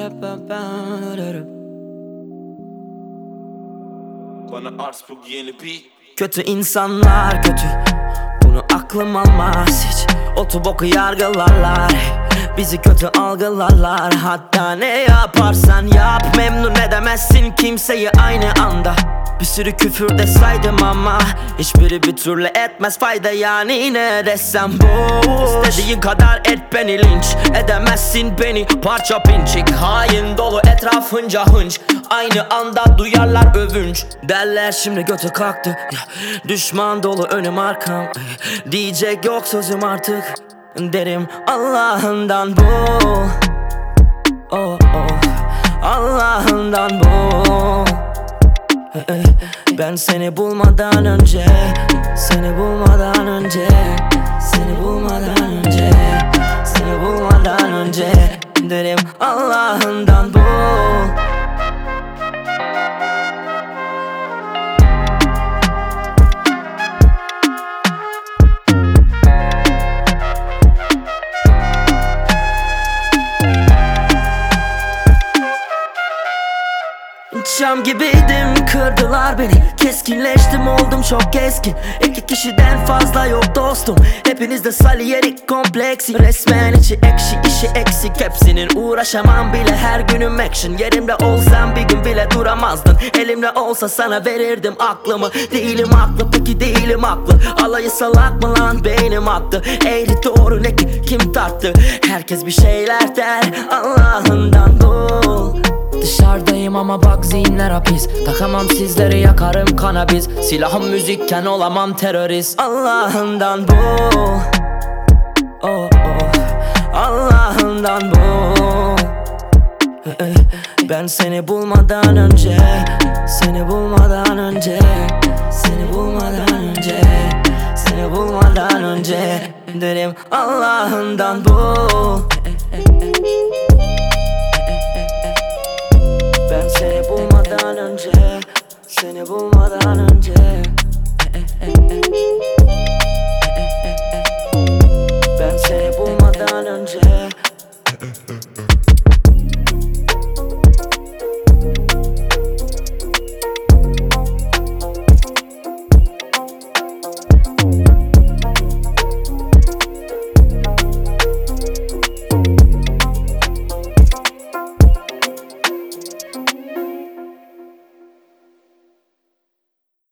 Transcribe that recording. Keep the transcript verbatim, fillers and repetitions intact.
Bana Arsburg yeni beat. Kötü insanlar kötü, bunu aklım almaz hiç. Otoboku yargılarlar, bizi kötü algılarlar. Hatta ne yaparsan yap, memnun edemezsin kimseyi aynı anda. Bir sürü küfür de saydım ama hiçbiri bir türlü etmez fayda, yani ne desem boş. İstediğin kadar et beni, linç edemezsin beni parça pinçik. Hain dolu etrafınca hınç, aynı anda duyarlar övünç. Derler şimdi götü kalktı, düşman dolu önüm arkam. Diyecek yok sözüm artık, derim Allah'ından bul. Oh oh, Allah'ından bul. Ben seni bulmadan önce, seni bulmadan önce, seni bulmadan önce, seni bulmadan önce, derim Allah'ından bul. Çam gibiydim, kırdılar beni. Keskinleştim, oldum çok keskin. İki kişiden fazla yok dostum, hepinizde Salieri kompleksi. Resmen içi ekşi, işi eksik hepsinin. Uğraşamam bile, her günüm action. Yerimde olsam bir gün bile duramazdın. Elimde olsa sana verirdim aklımı. Değilim haklı, peki değilim haklı. Alayı salak mı lan, beynim attı. Eğri doğru ne ki, kim tarttı? Herkes bir şeyler der, Allah'ından bul. Dışarıdayım ama bak zihinler hapis. Takamam sizleri, yakarım kanabis. Silahım müzikken olamam terörist. Allah'ından bul. Oh oh, Allah'ından bul. Ben seni bulmadan önce, seni bulmadan önce, seni bulmadan önce, seni bulmadan önce, derim Allah'ından bul. Ben seni bulmadan önce, seni bulmadan önce, ben seni bulmadan önce.